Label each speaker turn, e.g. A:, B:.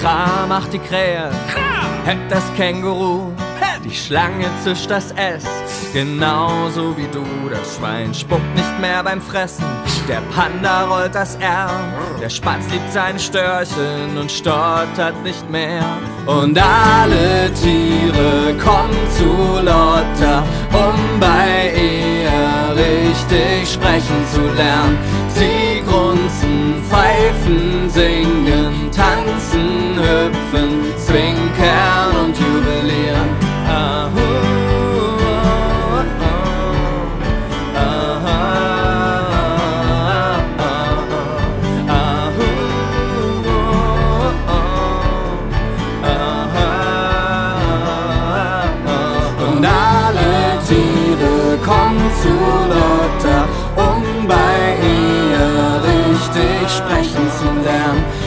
A: Kra macht die Krähe, heckt das Känguru, die Schlange zischt das S, genauso wie du. Das Schwein spuckt nicht mehr beim Fressen, der Panda rollt das R, der Spatz liebt seine Störchen und stottert nicht mehr. Und alle Tiere kommen zu Lotta, um bei ihr richtig sprechen zu lernen. Sie grunzen, pfeifen, singen, tanzen, hüpfen, zwinkern und jubilieren. Und alle Tiere kommen zu Lotta, um bei ihr richtig sprechen zu lernen.